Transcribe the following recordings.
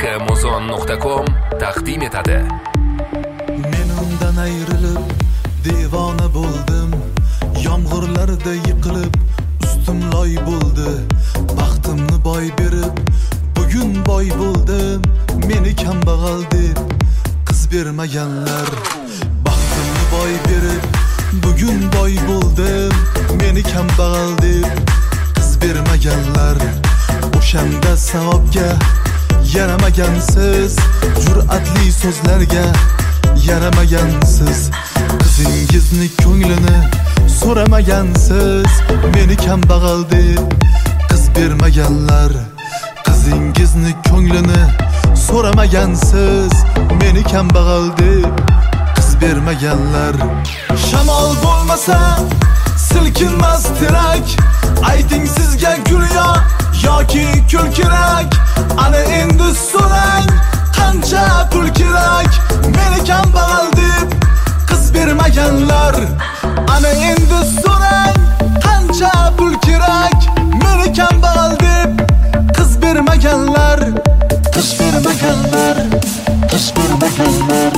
shmozon.com taqdim etadi. Men undan ayrilib devona bo'ldim, yomg'irlarda yiqilib ustim loy bo'ldi. Baxtimni boy berib bugun boy bo'ldim, meni kambag'al deb qiz bermaganlar. Baxtimni boy berib bugun boy bo'ldim, meni kambag'al deb qiz bermaganlar. O'shanda savobga yaramagansiz, jur'atli so'zlarga yaramagansiz. Qizingizni ko'nglini so'ramagansiz, meni kambag'al deb qiz bermaganlar. Qizingizni ko'nglini so'ramagansiz, meni kambag'al deb qiz bermaganlar. Shamol bo'lmasa silkinmas terak, ayting sizga gulyo yoki kul kerak. Ana endi so'rang, qancha pul kerak? Meni kambag'al deb qiz bermaganlar. Ana endi so'rang, qancha pul kerak? Meni kambag'al deb qiz bermaganlar. Qiz bermaganlar, qiz bermaganlar.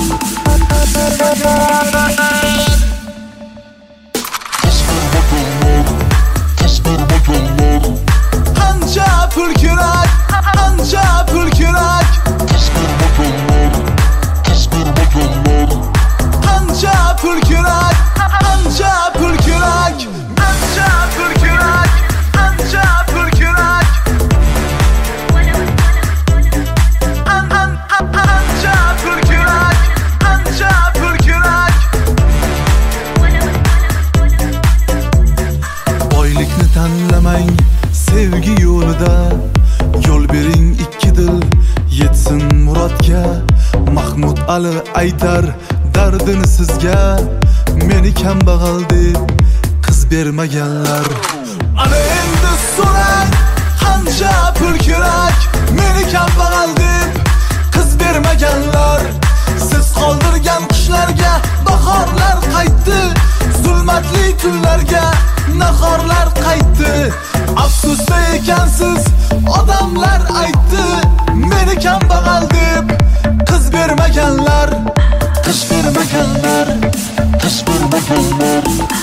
Qancha pul kerak? Qancha pul kerak? Qancha pul kerak? Qancha pul kerak? Qancha pul kerak? Qancha pul kerak? Qancha pul kerak? Qancha pul kerak? Boylikni tanlamang sevgi yo'lida, yo'l bering ikki dil yetsin murodga. Mahmud Ali aytar dardini sizga, meni kambag'al deb qiz bermaganlar. Ana endi so'rang, qancha pul kerak? Meni kambag'al deb qiz bermaganlar. Siz qoldirgan qushlarga bahorlar qaytdi, zulmatli tunlarga nahorlar qaytdi. Afsusda ekansiz odamlar aytdi, meni kambag'al deb qiz bermaganlar. Qiz bermaganlar, qiz bermaganlar.